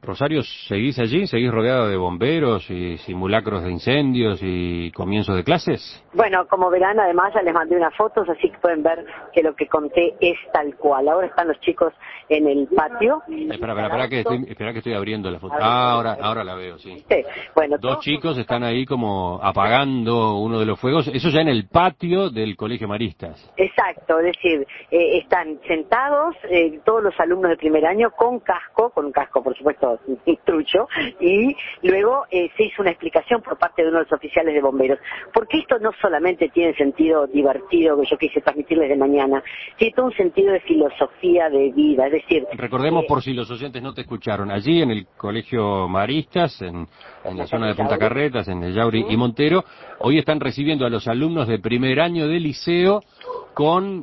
Rosario, ¿seguís allí? ¿Seguís rodeado de bomberos y simulacros de incendios y comienzos de clases? Bueno, como verán, además ya les mandé unas fotos, así que pueden ver que lo que conté es tal cual. Ahora están los chicos en el patio. Espera que estoy abriendo la foto. Ahora la veo, sí. Sí, bueno, Dos chicos están ahí como apagando uno de los fuegos, eso ya en el patio del Colegio Maristas. exacto, es decir, están sentados todos los alumnos de primer año con un casco por supuesto trucho, y luego se hizo una explicación por parte de uno de los oficiales de bomberos, porque esto no solamente tiene sentido divertido que yo quise transmitirles de mañana, tiene todo un sentido de filosofía de vida, es decir... Recordemos por si los oyentes no te escucharon, allí en el Colegio Maristas, en la zona de Punta Carretas, en el Yauri y Montero, hoy están recibiendo a los alumnos de primer año de liceo con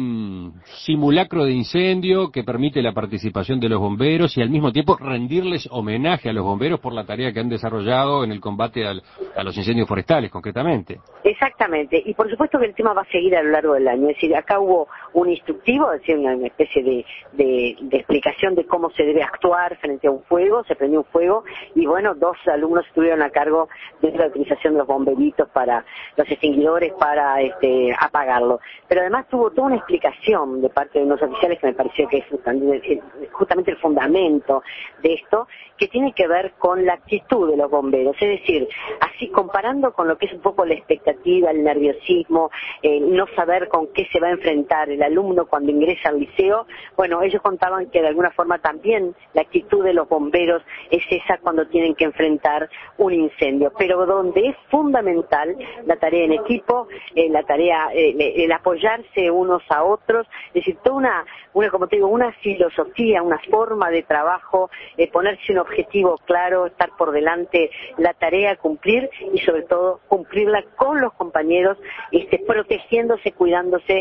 un simulacro de incendio que permite la participación de los bomberos y al mismo tiempo rendirles homenaje a los bomberos por la tarea que han desarrollado en el combate a los incendios forestales, concretamente. Exactamente, y por supuesto que el tema va a seguir a lo largo del año, es decir, acá hubo un instructivo, es decir, una especie de explicación de cómo se debe actuar frente a un fuego, se prendió un fuego, y bueno, 2 alumnos estuvieron a cargo de la utilización de los bomberitos para los extinguidores para apagarlo. Pero además tuvo toda una explicación de parte de unos oficiales que me pareció que es justamente el fundamento de esto, que tiene que ver con la actitud de los bomberos, es decir, así comparando con lo que es un poco la expectativa, el nerviosismo, no saber con qué se va a enfrentar el alumno cuando ingresa al liceo. Bueno, ellos contaban que de alguna forma también la actitud de los bomberos es esa cuando tienen que enfrentar un incendio, pero donde es fundamental la tarea en equipo, la tarea, el apoyarse unos a otros, es decir, toda como te digo, una filosofía, una forma de trabajo, ponerse un objetivo claro, estar por delante, la tarea a cumplir y sobre todo cumplirla con los compañeros, protegiéndose, cuidándose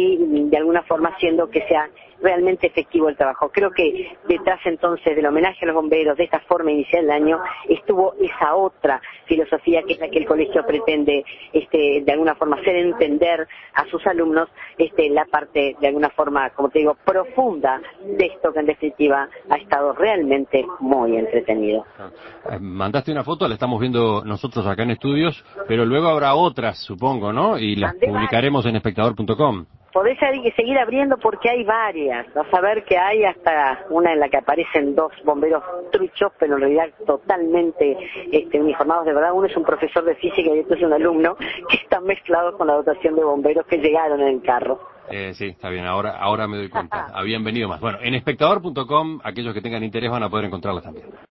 y de alguna forma haciendo que sea realmente efectivo el trabajo. Creo que detrás entonces del homenaje a los bomberos, de esta forma inicial del año, estuvo esa otra filosofía que es la que el colegio pretende de alguna forma hacer entender a sus alumnos la parte de alguna forma, como te digo, profunda de esto que en definitiva ha estado realmente muy entretenido. Mandaste una foto, la estamos viendo nosotros acá en estudios, pero luego habrá otras, supongo, ¿no? Y las publicaremos en espectador.com. Podés seguir abriendo porque hay varias. Vas a ver que hay hasta una en la que aparecen 2 bomberos truchos, pero en realidad totalmente uniformados de verdad. Uno es un profesor de física y otro es un alumno que están mezclados con la dotación de bomberos que llegaron en el carro. Sí, está bien, ahora me doy cuenta. Habían venido más. Bueno, en espectador.com, aquellos que tengan interés van a poder encontrarlas también.